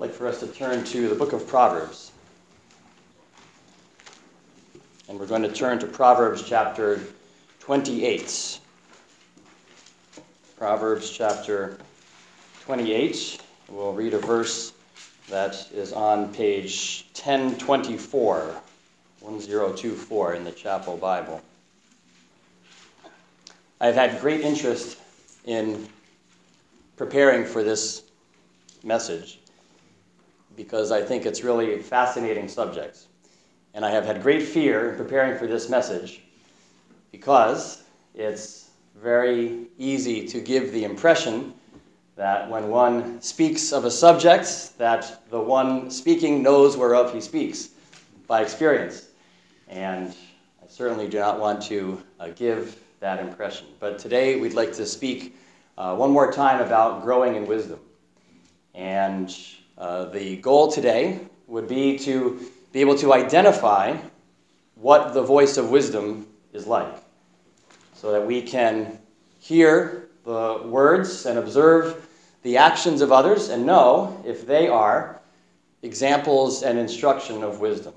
I'd like for us to turn to the book of Proverbs. And we're going to turn to Proverbs chapter 28. Proverbs chapter 28. We'll read a verse that is on page 1024, 1024 in the Chapel Bible. I've had great interest in preparing for this message because I think it's really a fascinating subject. And I have had great fear in preparing for this message because it's very easy to give the impression that when one speaks of a subject, that the one speaking knows whereof he speaks by experience. And I certainly do not want to give that impression. But today we'd like to speak one more time about growing in wisdom. And the goal today would be to be able to identify what the voice of wisdom is like, so that we can hear the words and observe the actions of others and know if they are examples and instruction of wisdom.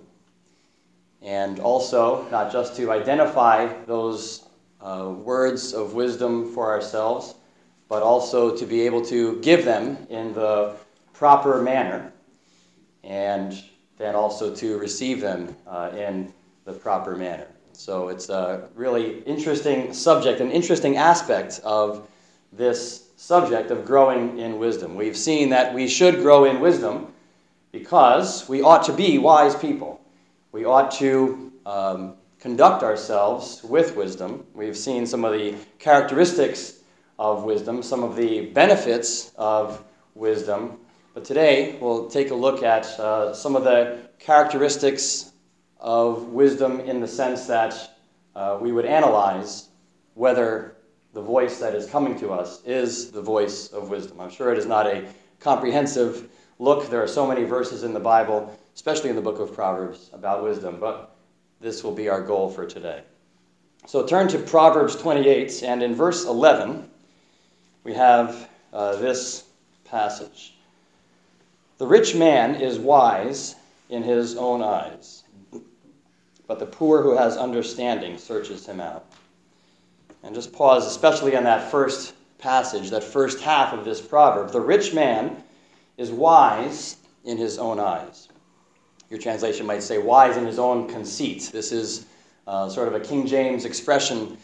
And also, not just to identify those words of wisdom for ourselves, but also to be able to give them in the proper manner, and then also to receive them in the proper manner. So it's a really interesting subject, an interesting aspect of this subject of growing in wisdom. We've seen that we should grow in wisdom because we ought to be wise people. We ought to conduct ourselves with wisdom. We've seen some of the characteristics of wisdom, some of the benefits of wisdom. But today we'll take a look at some of the characteristics of wisdom in the sense that we would analyze whether the voice that is coming to us is the voice of wisdom. I'm sure it is not a comprehensive look. There are so many verses in the Bible, especially in the book of Proverbs, about wisdom, but this will be our goal for today. So turn to Proverbs 28, and in verse 11, we have this passage. The rich man is wise in his own eyes, but the poor who has understanding searches him out. And just pause, especially on that first passage, that first half of this proverb. The rich man is wise in his own eyes. Your translation might say wise in his own conceit. This is sort of a King James expression.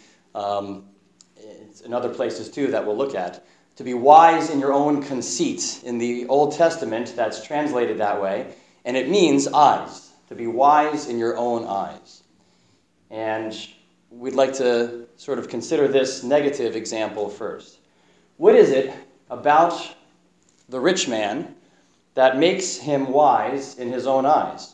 It's in other places too that we'll look at. To be wise in your own conceit. In the Old Testament, that's translated that way. And it means eyes. To be wise in your own eyes. And we'd like to sort of consider this negative example first. What is it about the rich man that makes him wise in his own eyes?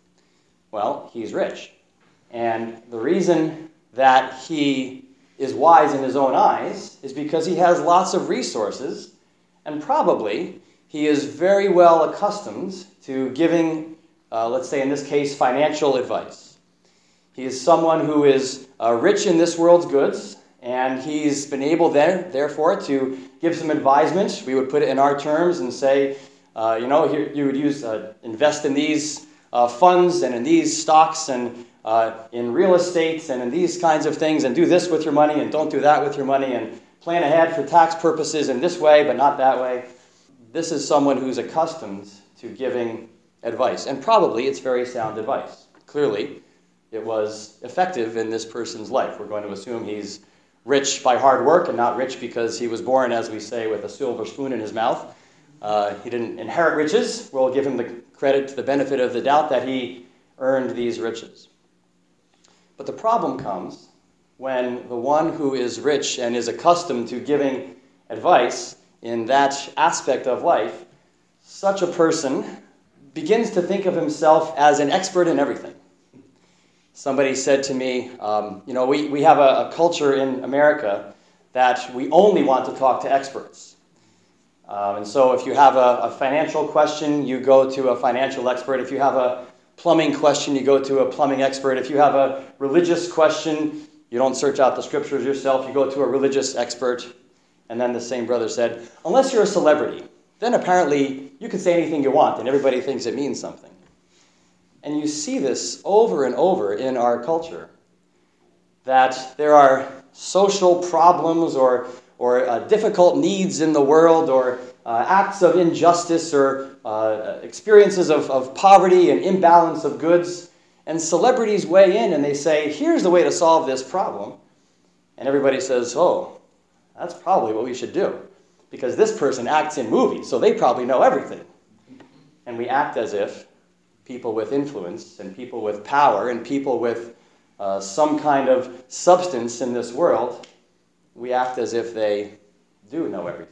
Well, he's rich. And the reason that he is wise in his own eyes is because he has lots of resources, and probably he is very well accustomed to giving, let's say in this case, financial advice. He is someone who is rich in this world's goods, and he's been able therefore to give some advisement. We would put it in our terms and say, here you would use invest in these funds and in these stocks and in real estate and in these kinds of things, and do this with your money and don't do that with your money, and plan ahead for tax purposes in this way but not that way. This is someone who's accustomed to giving advice, and probably it's very sound advice. Clearly, it was effective in this person's life. We're going to assume he's rich by hard work and not rich because he was born, as we say, with a silver spoon in his mouth. He didn't inherit riches. We'll give him the credit to the benefit of the doubt that he earned these riches. But the problem comes when the one who is rich and is accustomed to giving advice in that aspect of life, such a person begins to think of himself as an expert in everything. Somebody said to me, we have a culture in America that we only want to talk to experts. And so if you have a financial question, you go to a financial expert. If you have a plumbing question, you go to a plumbing expert. If you have a religious question, you don't search out the scriptures yourself. You go to a religious expert. And then the same brother said, unless you're a celebrity, then apparently you can say anything you want and everybody thinks it means something. And you see this over and over in our culture, that there are social problems or difficult needs in the world, or acts of injustice, or experiences of poverty and imbalance of goods. And celebrities weigh in and they say, here's the way to solve this problem. And everybody says, oh, that's probably what we should do, because this person acts in movies, so they probably know everything. And we act as if people with influence and people with power and people with some kind of substance in this world, we act as if they do know everything.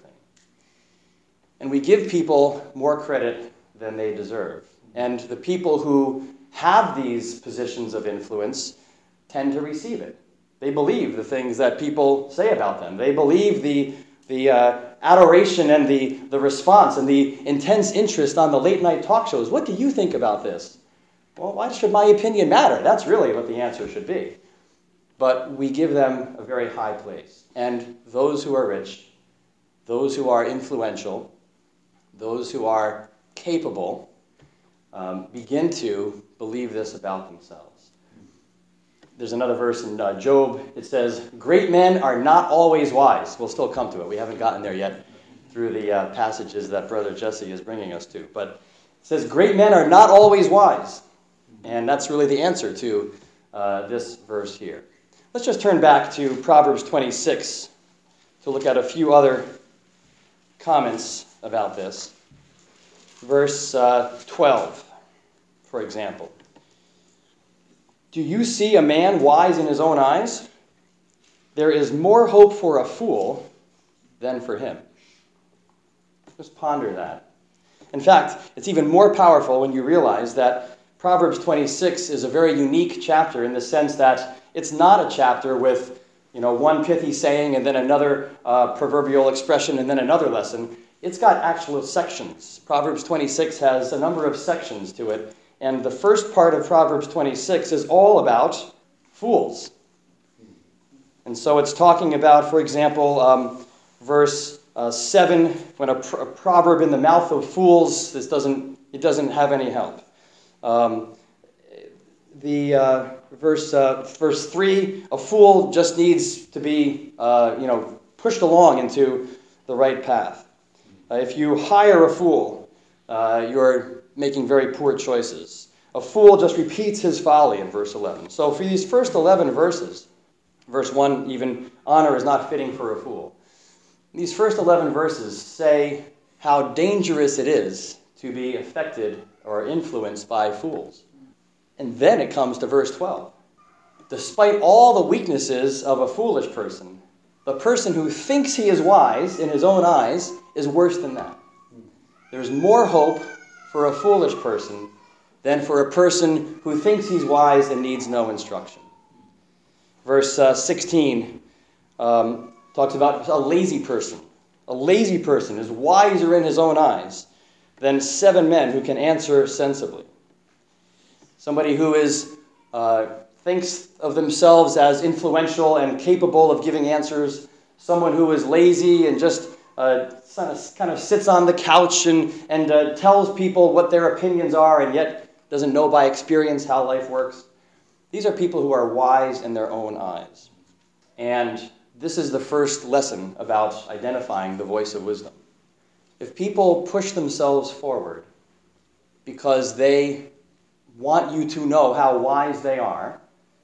And we give people more credit than they deserve. And the people who have these positions of influence tend to receive it. They believe the things that people say about them. They believe the adoration and the response and the intense interest on the late-night talk shows. What do you think about this? Well, why should my opinion matter? That's really what the answer should be. But we give them a very high place. And those who are rich, those who are influential, those who are capable, begin to believe this about themselves. There's another verse in Job. It says, great men are not always wise. We'll still come to it. We haven't gotten there yet through the passages that Brother Jesse is bringing us to. But it says, great men are not always wise. And that's really the answer to this verse here. Let's just turn back to Proverbs 26 to look at a few other comments about this. Verse 12, for example. Do you see a man wise in his own eyes? There is more hope for a fool than for him. Just ponder that. In fact, it's even more powerful when you realize that Proverbs 26 is a very unique chapter in the sense that it's not a chapter with, one pithy saying and then another proverbial expression and then another lesson. It's got actual sections. Proverbs 26 has a number of sections to it. And the first part of Proverbs 26 is all about fools. And so it's talking about, for example, verse 7, when a proverb in the mouth of fools, it doesn't have any help. Verse 3, a fool just needs to be, pushed along into the right path. If you hire a fool, you're making very poor choices. A fool just repeats his folly in verse 11. So for these first 11 verses, verse 1, even honor is not fitting for a fool. These first 11 verses say how dangerous it is to be affected or influenced by fools. And then it comes to verse 12. Despite all the weaknesses of a foolish person, the person who thinks he is wise in his own eyes is worse than that. There's more hope for a foolish person than for a person who thinks he's wise and needs no instruction. Verse 16 talks about a lazy person. A lazy person is wiser in his own eyes than 7 men who can answer sensibly. Somebody who thinks of themselves as influential and capable of giving answers. Someone who is lazy and just kind of sits on the couch and tells people what their opinions are and yet doesn't know by experience how life works. These are people who are wise in their own eyes. And this is the first lesson about identifying the voice of wisdom. If people push themselves forward because they want you to know how wise they are,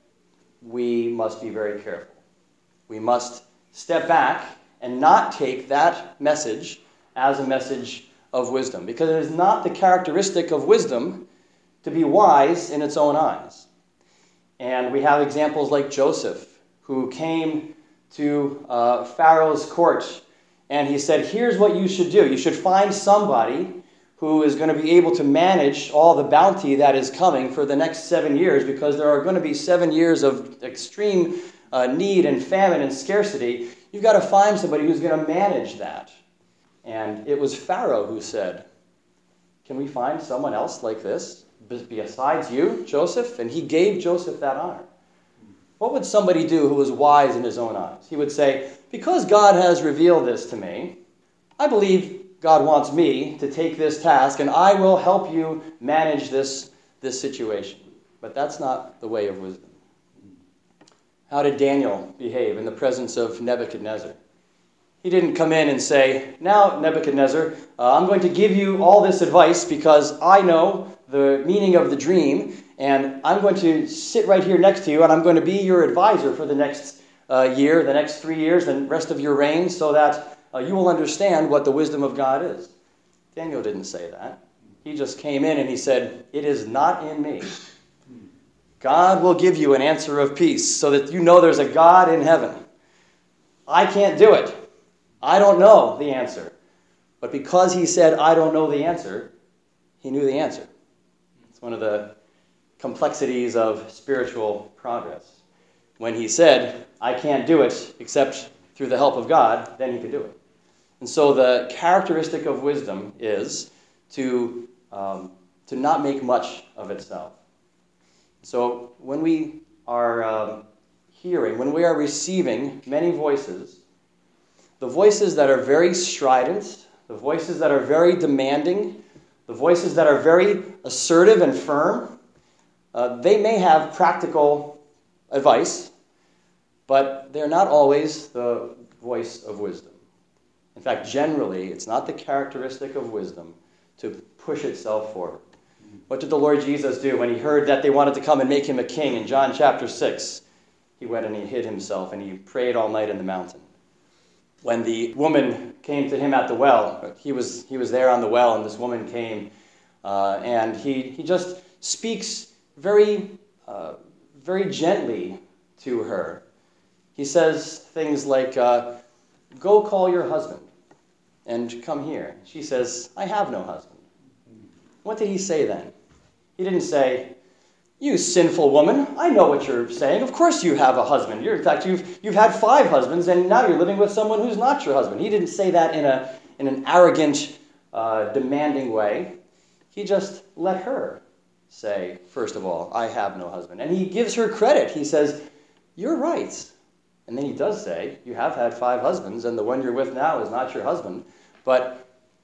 we must be very careful. We must step back and not take that message as a message of wisdom, because it is not the characteristic of wisdom to be wise in its own eyes. And we have examples like Joseph, who came to Pharaoh's court, and he said, here's what you should do. You should find somebody who is going to be able to manage all the bounty that is coming for the next 7 years, because there are going to be 7 years of extreme need and famine and scarcity. You've got to find somebody who's going to manage that. And it was Pharaoh who said, can we find someone else like this besides you, Joseph? And he gave Joseph that honor. What would somebody do who was wise in his own eyes? He would say, because God has revealed this to me, I believe God wants me to take this task, and I will help you manage this situation. But that's not the way of wisdom. How did Daniel behave in the presence of Nebuchadnezzar? He didn't come in and say, now, Nebuchadnezzar, I'm going to give you all this advice because I know the meaning of the dream, and I'm going to sit right here next to you, and I'm going to be your advisor for the next year, the next 3 years, and the rest of your reign, so that you will understand what the wisdom of God is. Daniel didn't say that. He just came in and he said, it is not in me. God will give you an answer of peace so that you know there's a God in heaven. I can't do it. I don't know the answer. But because he said, I don't know the answer, he knew the answer. It's one of the complexities of spiritual progress. When he said, I can't do it except through the help of God, then he could do it. And so the characteristic of wisdom is to not make much of itself. So when we are when we are receiving many voices, the voices that are very strident, the voices that are very demanding, the voices that are very assertive and firm, they may have practical advice, but they're not always the voice of wisdom. In fact, generally, it's not the characteristic of wisdom to push itself forward. What did the Lord Jesus do when he heard that they wanted to come and make him a king in John chapter 6? He went and he hid himself and he prayed all night in the mountain. When the woman came to him at the well, he was there on the well, and this woman came, and he just speaks very, very gently to her. He says things like, go call your husband and come here. She says, I have no husband. What did he say then? He didn't say, you sinful woman, I know what you're saying. Of course you have a husband. In fact, you've had 5 husbands, and now you're living with someone who's not your husband. He didn't say that in an arrogant, demanding way. He just let her say, first of all, I have no husband. And he gives her credit. He says, you're right. And then he does say, you have had 5 husbands, and the one you're with now is not your husband. But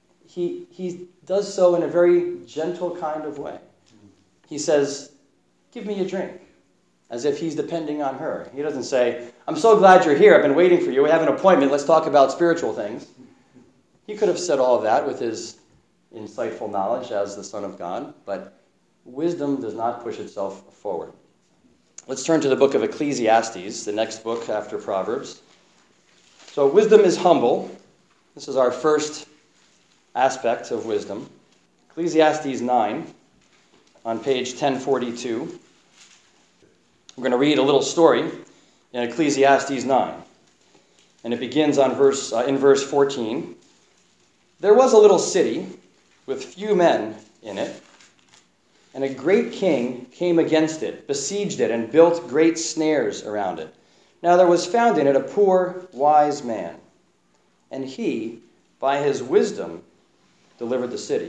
he does so in a very gentle kind of way. He says, give me a drink, as if he's depending on her. He doesn't say, I'm so glad you're here. I've been waiting for you. We have an appointment. Let's talk about spiritual things. He could have said all of that with his insightful knowledge as the Son of God, but wisdom does not push itself forward. Let's turn to the book of Ecclesiastes, the next book after Proverbs. So wisdom is humble. This is our first aspect of wisdom. Ecclesiastes 9 on page 1042. We're going to read a little story in Ecclesiastes 9. And it begins on in verse 14. There was a little city with few men in it, and a great king came against it, besieged it, and built great snares around it. Now there was found in it a poor, wise man, and he, by his wisdom, delivered the city.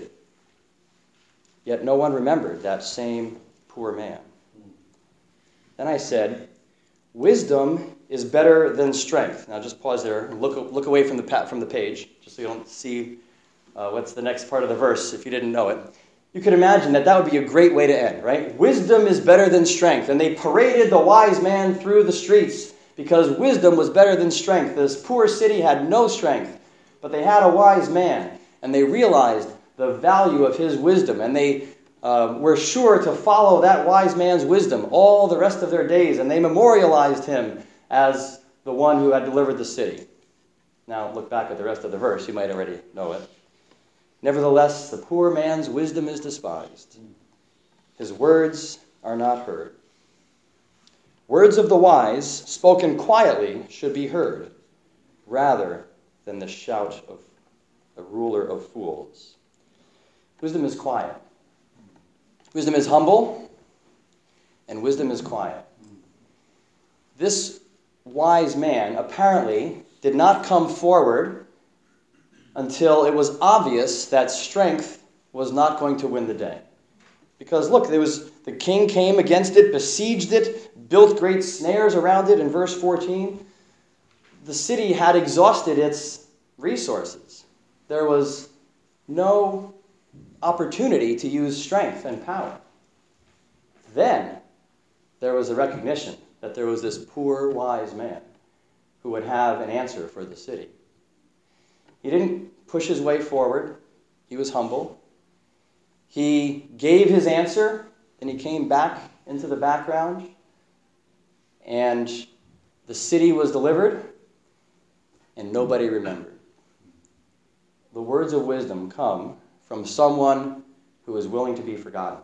Yet no one remembered that same poor man. Then I said, wisdom is better than strength. Now just pause there and look away from the page, just so you don't see what's the next part of the verse if you didn't know it. You could imagine that would be a great way to end, right? Wisdom is better than strength. And they paraded the wise man through the streets because wisdom was better than strength. This poor city had no strength, but they had a wise man. And they realized the value of his wisdom. And they were sure to follow that wise man's wisdom all the rest of their days. And they memorialized him as the one who had delivered the city. Now look back at the rest of the verse. You might already know it. Nevertheless, the poor man's wisdom is despised. His words are not heard. Words of the wise, spoken quietly, should be heard, rather than the shout of a ruler of fools. Wisdom is quiet. Wisdom is humble, and wisdom is quiet. This wise man apparently did not come forward until it was obvious that strength was not going to win the day. Because look, the king came against it, besieged it, built great snares around it in verse 14. The city had exhausted its resources. There was no opportunity to use strength and power. Then there was a recognition that there was this poor, wise man who would have an answer for the city. He didn't push his way forward. He was humble. He gave his answer, and he came back into the background, and the city was delivered, and nobody remembered. The words of wisdom come from someone who is willing to be forgotten.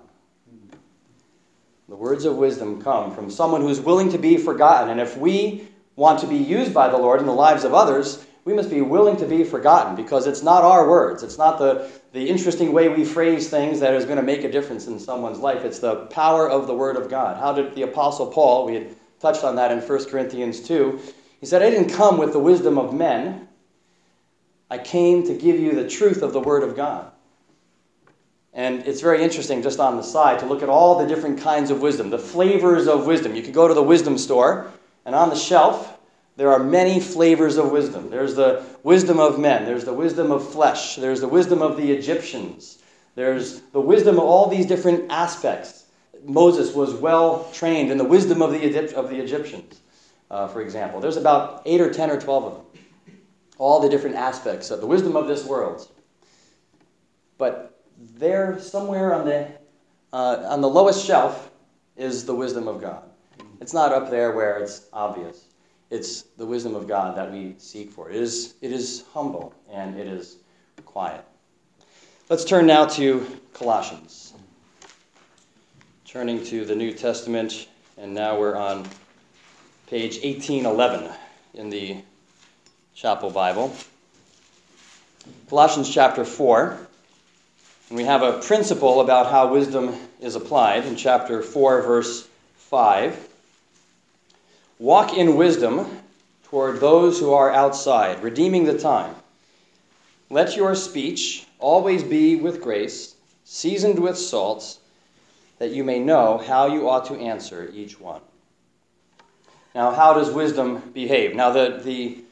The words of wisdom come from someone who is willing to be forgotten. And if we want to be used by the Lord in the lives of others, we must be willing to be forgotten, because it's not our words. It's not the interesting way we phrase things that is going to make a difference in someone's life. It's the power of the Word of God. How did the Apostle Paul, we had touched on that in 1 Corinthians 2, he said, I didn't come with the wisdom of men. I came to give you the truth of the Word of God. And it's very interesting, just on the side, to look at all the different kinds of wisdom, the flavors of wisdom. You could go to the wisdom store, and on the shelf, there are many flavors of wisdom. There's the wisdom of men. There's the wisdom of flesh. There's the wisdom of the Egyptians. There's the wisdom of all these different aspects. Moses was well trained in the wisdom of the Egyptians, for example. There's about 8 or 10 or 12 of them. All the different aspects of the wisdom of this world. But there, somewhere on the lowest shelf, is the wisdom of God. It's not up there where it's obvious. It's the wisdom of God that we seek for. It is humble and it is quiet. Let's turn now to Colossians. Turning to the New Testament, and now we're on page 1811 in the Chapel Bible. Colossians chapter 4. And we have a principle about how wisdom is applied in chapter 4, verse 5. Walk in wisdom toward those who are outside, redeeming the time. Let your speech always be with grace, seasoned with salt, that you may know how you ought to answer each one. Now, how does wisdom behave? Now, the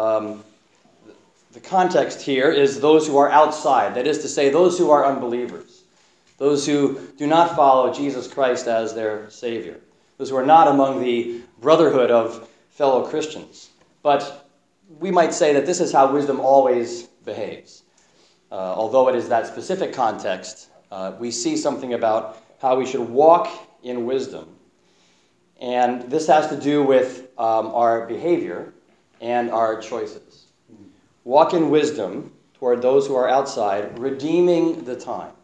context here is those who are outside. That is to say, those who are unbelievers. Those who do not follow Jesus Christ as their Savior. Those who are not among the brotherhood of fellow Christians. But we might say that this is how wisdom always behaves. Although it is that specific context, we see something about how we should walk in wisdom. And this has to do with our behavior and our choices. Walk in wisdom toward those who are outside, redeeming the time.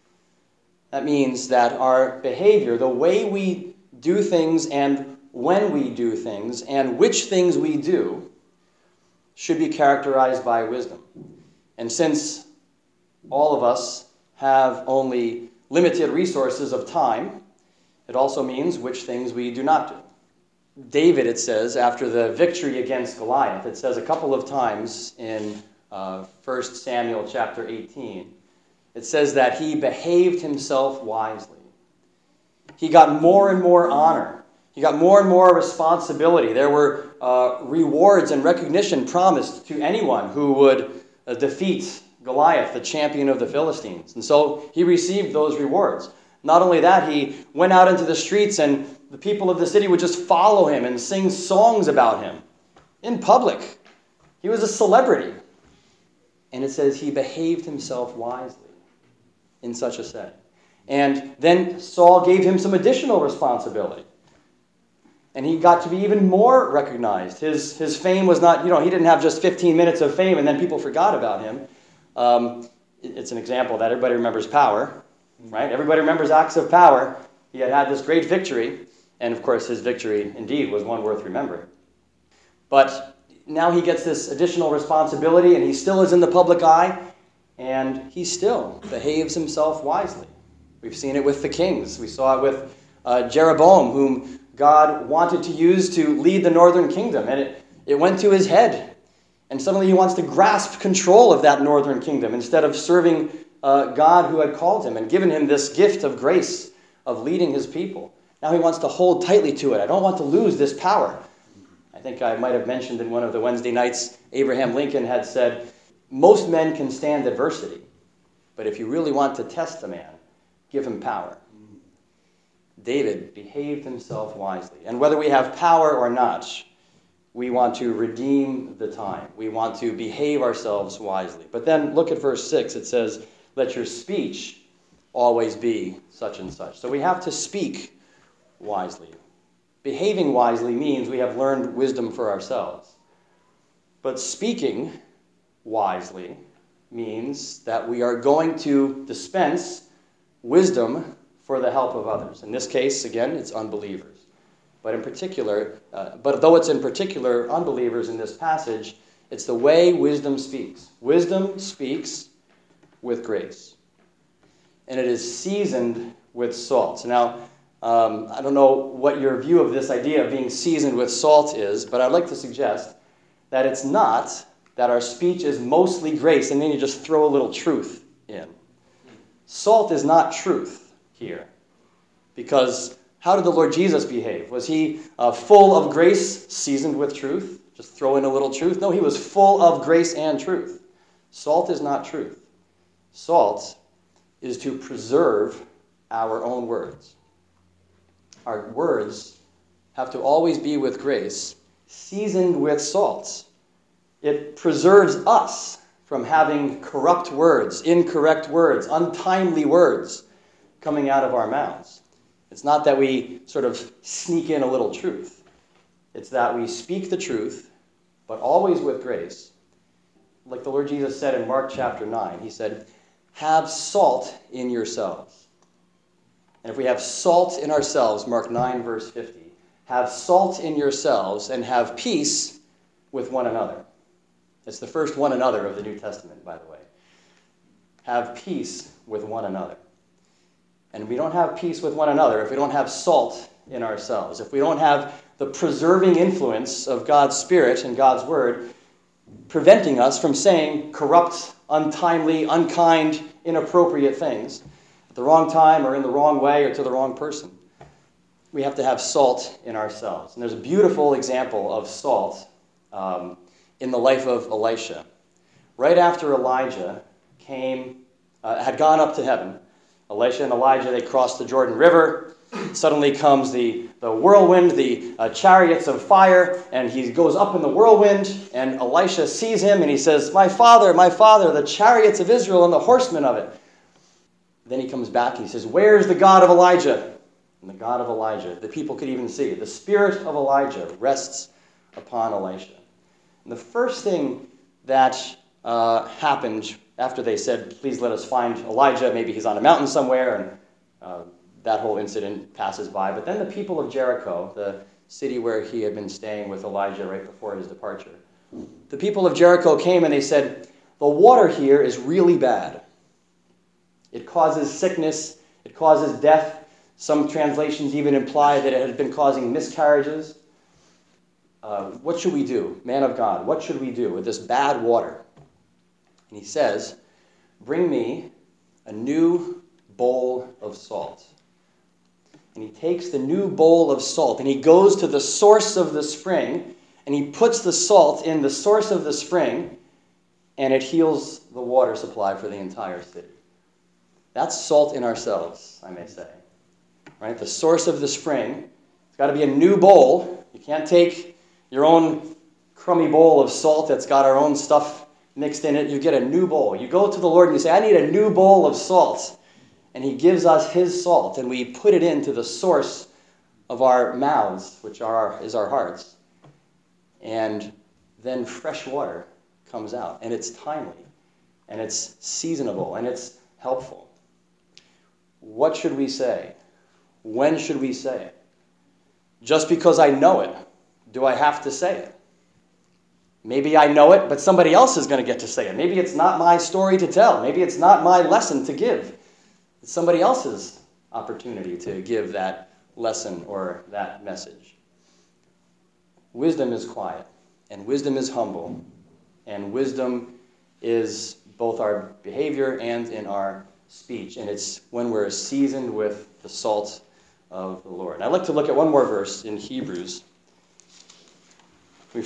That means that our behavior, the way we do things and when we do things and which things we do, should be characterized by wisdom. And since all of us have only limited resources of time, it also means which things we do not do. David, it says, after the victory against Goliath, it says a couple of times in 1 Samuel chapter 18, it says that he behaved himself wisely. He got more and more honor. He got more and more responsibility. There were rewards and recognition promised to anyone who would defeat Goliath, the champion of the Philistines. And so he received those rewards. Not only that, he went out into the streets and the people of the city would just follow him and sing songs about him in public. He was a celebrity. And it says he behaved himself wisely in such a setting. And then Saul gave him some additional responsibility. And he got to be even more recognized. His fame was not, he didn't have just 15 minutes of fame and then people forgot about him. It's an example that everybody remembers power, right? Everybody remembers acts of power. He had this great victory. And of course, his victory indeed was one worth remembering. But now he gets this additional responsibility and he still is in the public eye. And he still behaves himself wisely. We've seen it with the kings. We saw it with Jeroboam, whom God wanted to use to lead the northern kingdom. And it went to his head. And suddenly he wants to grasp control of that northern kingdom instead of serving God who had called him and given him this gift of grace of leading his people. Now he wants to hold tightly to it. I don't want to lose this power. I think I might have mentioned in one of the Wednesday nights, Abraham Lincoln had said, most men can stand adversity, But if you really want to test a man, give him power. David behaved himself wisely. And whether we have power or not, we want to redeem the time. We want to behave ourselves wisely. But then look at verse 6. It says, let your speech always be such and such. So we have to speak wisely. Behaving wisely means we have learned wisdom for ourselves. But speaking wisely means that we are going to dispense wisdom for the help of others. In this case, again, it's unbelievers. But though it's in particular unbelievers in this passage, it's the way wisdom speaks. Wisdom speaks with grace. And it is seasoned with salt. Now, I don't know what your view of this idea of being seasoned with salt is, but I'd like to suggest that it's not that our speech is mostly grace and then you just throw a little truth in. Salt is not truth here. Because how did the Lord Jesus behave? Was he full of grace, seasoned with truth? Just throw in a little truth? No, he was full of grace and truth. Salt is not truth. Salt is to preserve our own words. Our words have to always be with grace, seasoned with salt. It preserves us from having corrupt words, incorrect words, untimely words coming out of our mouths. It's not that we sort of sneak in a little truth. It's that we speak the truth, but always with grace. Like the Lord Jesus said in Mark chapter 9, he said, have salt in yourselves. And if we have salt in ourselves, Mark 9, verse 50, have salt in yourselves and have peace with one another. It's the first one another of the New Testament, by the way. Have peace with one another. And we don't have peace with one another if we don't have salt in ourselves. If we don't have the preserving influence of God's Spirit and God's Word preventing us from saying corrupt, untimely, unkind, inappropriate things at the wrong time or in the wrong way or to the wrong person. We have to have salt in ourselves. And there's a beautiful example of salt in the life of Elisha. Right after Elijah had gone up to heaven, Elisha and Elijah, they crossed the Jordan River. Suddenly comes the whirlwind, the chariots of fire, and he goes up in the whirlwind, and Elisha sees him, and he says, my father, the chariots of Israel and the horsemen of it. Then he comes back, and he says, where's the God of Elijah? And the God of Elijah, the people could even see, the spirit of Elijah rests upon Elisha. And the first thing that happened after they said, please let us find Elijah, maybe he's on a mountain somewhere, and that whole incident passes by. But then the people of Jericho, the city where he had been staying with Elijah right before his departure, the people of Jericho came and they said, the water here is really bad. It causes sickness, it causes death. Some translations even imply that it had been causing miscarriages. What should we do? Man of God, what should we do with this bad water? And he says, bring me a new bowl of salt. And he takes the new bowl of salt and he goes to the source of the spring and he puts the salt in the source of the spring and it heals the water supply for the entire city. That's salt in ourselves, I may say. Right? The source of the spring. It's got to be a new bowl. You can't take your own crummy bowl of salt that's got our own stuff mixed in it. You get a new bowl. You go to the Lord and you say, I need a new bowl of salt. And he gives us his salt, and we put it into the source of our mouths, which is our hearts. And then fresh water comes out, and it's timely, and it's seasonable, and it's helpful. What should we say? When should we say it? Just because I know it, do I have to say it? Maybe I know it, but somebody else is going to get to say it. Maybe it's not my story to tell. Maybe it's not my lesson to give. It's somebody else's opportunity to give that lesson or that message. Wisdom is quiet, and wisdom is humble, and wisdom is both our behavior and in our speech, and it's when we're seasoned with the salt of the Lord. And I'd like to look at one more verse in Hebrews. We've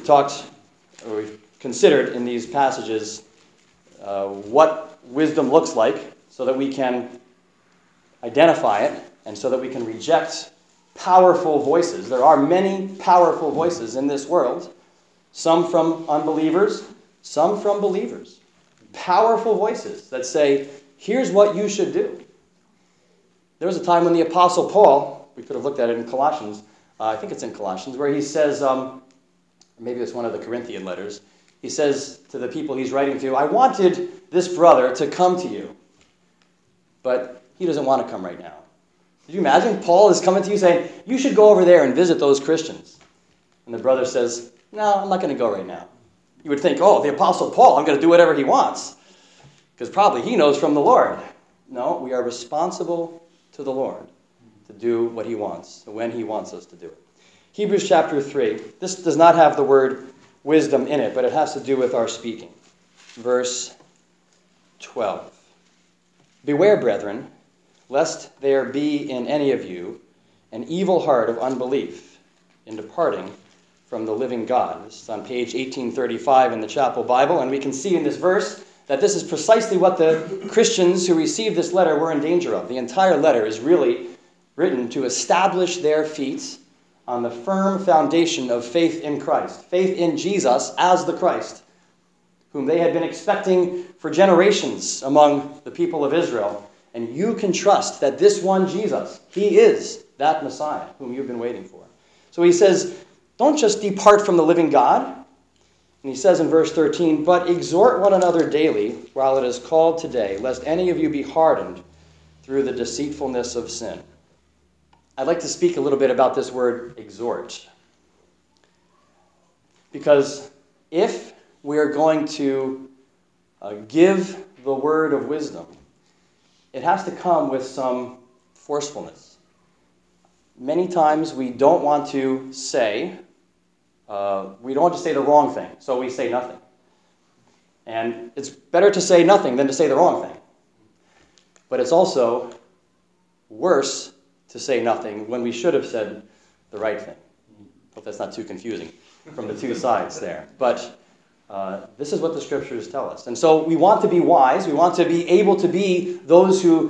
considered in these passages what wisdom looks like so that we can identify it and so that we can reject powerful voices. There are many powerful voices in this world, some from unbelievers, some from believers. Powerful voices that say, here's what you should do. There was a time when the Apostle Paul, we could have looked at it in Colossians, I think it's in Colossians, where he says, maybe it's one of the Corinthian letters, he says to the people he's writing to, I wanted this brother to come to you, but he doesn't want to come right now. Did you imagine? Paul is coming to you saying, you should go over there and visit those Christians. And the brother says, no, I'm not going to go right now. You would think, oh, the Apostle Paul, I'm going to do whatever he wants. Because probably he knows from the Lord. No, we are responsible to the Lord to do what he wants, when he wants us to do it. Hebrews chapter 3. This does not have the word wisdom in it, but it has to do with our speaking. Verse 12. Beware, brethren, lest there be in any of you an evil heart of unbelief in departing from the living God. This is on page 1835 in the Chapel Bible, and we can see in this verse that this is precisely what the Christians who received this letter were in danger of. The entire letter is really written to establish their feet on the firm foundation of faith in Christ, faith in Jesus as the Christ, whom they had been expecting for generations among the people of Israel. And you can trust that this one Jesus, he is that Messiah whom you've been waiting for. So he says, don't just depart from the living God. And he says in verse 13, but exhort one another daily while it is called today, lest any of you be hardened through the deceitfulness of sin. I'd like to speak a little bit about this word exhort. Because if we're going to give the word of wisdom, it has to come with some forcefulness. Many times we don't want to say, the wrong thing, so we say nothing. And it's better to say nothing than to say the wrong thing. But it's also worse to say nothing when we should have said the right thing. Hope that's not too confusing from the two sides there. But this is what the scriptures tell us. And so we want to be wise. We want to be able to be those who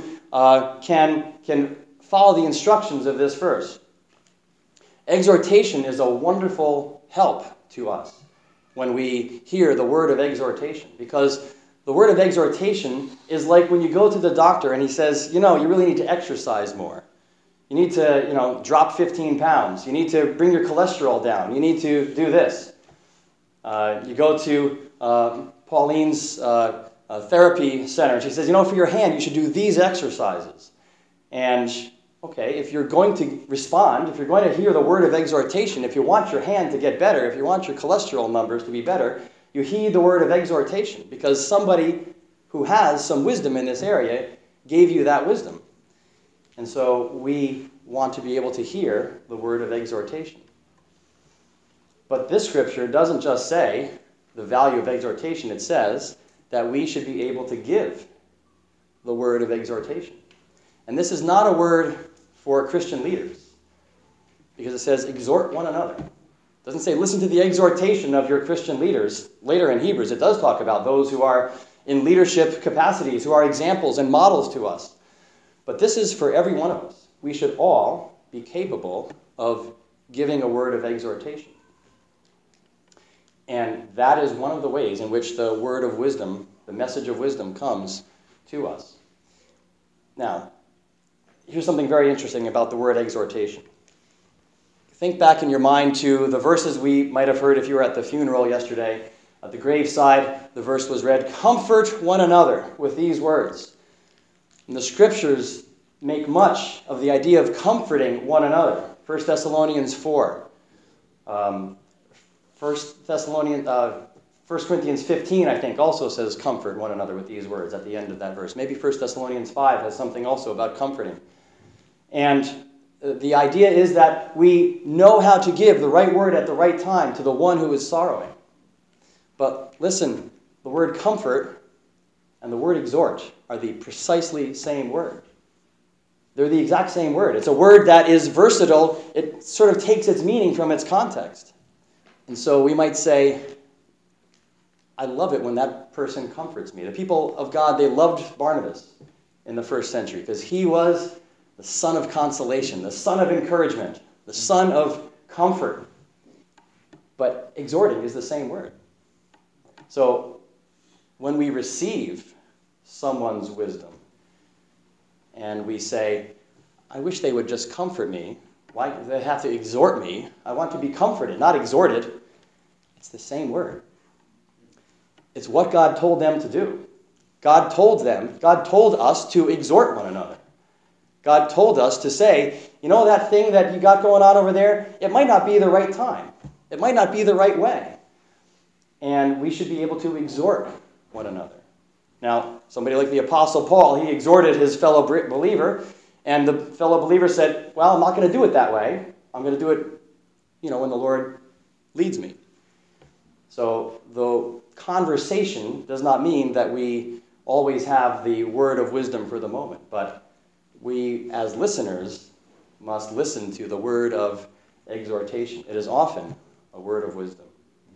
can follow the instructions of this verse. Exhortation is a wonderful help to us when we hear the word of exhortation, because the word of exhortation is like when you go to the doctor and he says, you really need to exercise more. You need to, drop 15 pounds. You need to bring your cholesterol down. You need to do this. You go to Pauline's therapy center, and she says, for your hand, you should do these exercises. And, okay, if you're going to respond, if you're going to hear the word of exhortation, if you want your hand to get better, if you want your cholesterol numbers to be better, you heed the word of exhortation, because somebody who has some wisdom in this area gave you that wisdom. And so we want to be able to hear the word of exhortation. But this scripture doesn't just say the value of exhortation. It says that we should be able to give the word of exhortation. And this is not a word for Christian leaders, because it says exhort one another. It doesn't say listen to the exhortation of your Christian leaders. Later in Hebrews, it does talk about those who are in leadership capacities, who are examples and models to us. But this is for every one of us. We should all be capable of giving a word of exhortation. And that is one of the ways in which the word of wisdom, the message of wisdom, comes to us. Now, here's something very interesting about the word exhortation. Think back in your mind to the verses we might have heard if you were at the funeral yesterday. At the graveside, the verse was read, comfort one another with these words. And the scriptures make much of the idea of comforting one another. 1 Thessalonians 4. 1 Corinthians 15, I think, also says comfort one another with these words at the end of that verse. Maybe 1 Thessalonians 5 has something also about comforting. And the idea is that we know how to give the right word at the right time to the one who is sorrowing. But listen, the word comfort and the word exhort are the precisely same word. They're the exact same word. It's a word that is versatile. It sort of takes its meaning from its context. And so we might say, I love it when that person comforts me. The people of God, they loved Barnabas. in the first century, because he was the son of consolation, the son of encouragement, the son of comfort. But exhorting is the same word. So when we receive someone's wisdom and we say, I wish they would just comfort me. Why do they have to exhort me? I want to be comforted, not exhorted. It's the same word. It's what God told them to do. God told us to exhort one another. God told us to say, you know that thing that you got going on over there? It might not be the right time. It might not be the right way. And we should be able to exhort one another. Now, somebody like the Apostle Paul, he exhorted his fellow believer, and the fellow believer said, well, I'm not going to do it that way. I'm going to do it, when the Lord leads me. So the conversation does not mean that we always have the word of wisdom for the moment, but we, as listeners, must listen to the word of exhortation. It is often a word of wisdom.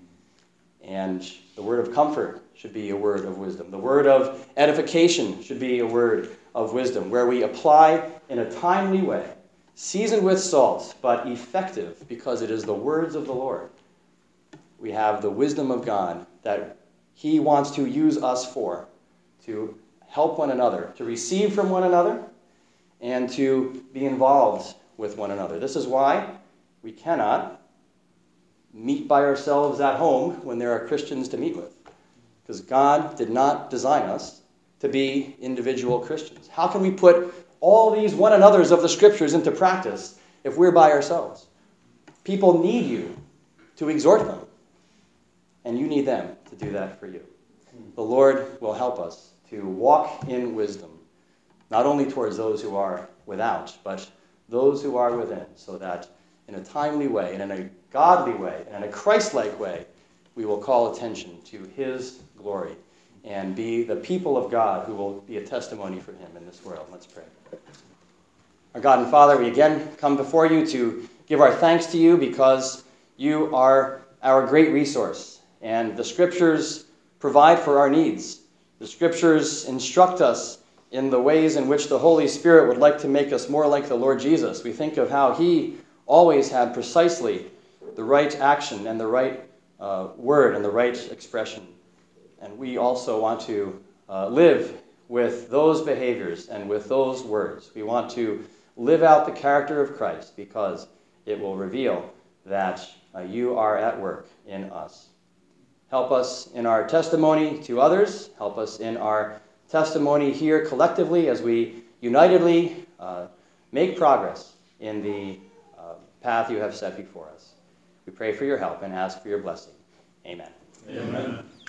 And the word of comfort should be a word of wisdom. The word of edification should be a word of wisdom, where we apply in a timely way, seasoned with salt, but effective because it is the words of the Lord. We have the wisdom of God that he wants to use us for, to help one another, to receive from one another, and to be involved with one another. This is why we cannot meet by ourselves at home when there are Christians to meet with. Because God did not design us to be individual Christians. How can we put all these one another's of the Scriptures into practice if we're by ourselves? People need you to exhort them, and you need them to do that for you. The Lord will help us to walk in wisdom, not only towards those who are without, but those who are within, so that in a timely way, and in a godly way, and in a Christ-like way, we will call attention to his glory and be the people of God who will be a testimony for him in this world. Let's pray. Our God and Father, we again come before you to give our thanks to you because you are our great resource, and the Scriptures provide for our needs. The Scriptures instruct us in the ways in which the Holy Spirit would like to make us more like the Lord Jesus. We think of how he always had precisely the right action and the right word and the right expression. And we also want to live with those behaviors and with those words. We want to live out the character of Christ because it will reveal that you are at work in us. Help us in our testimony to others. Help us in our testimony here collectively as we unitedly make progress in the path you have set before us. We pray for your help and ask for your blessing. Amen. Amen.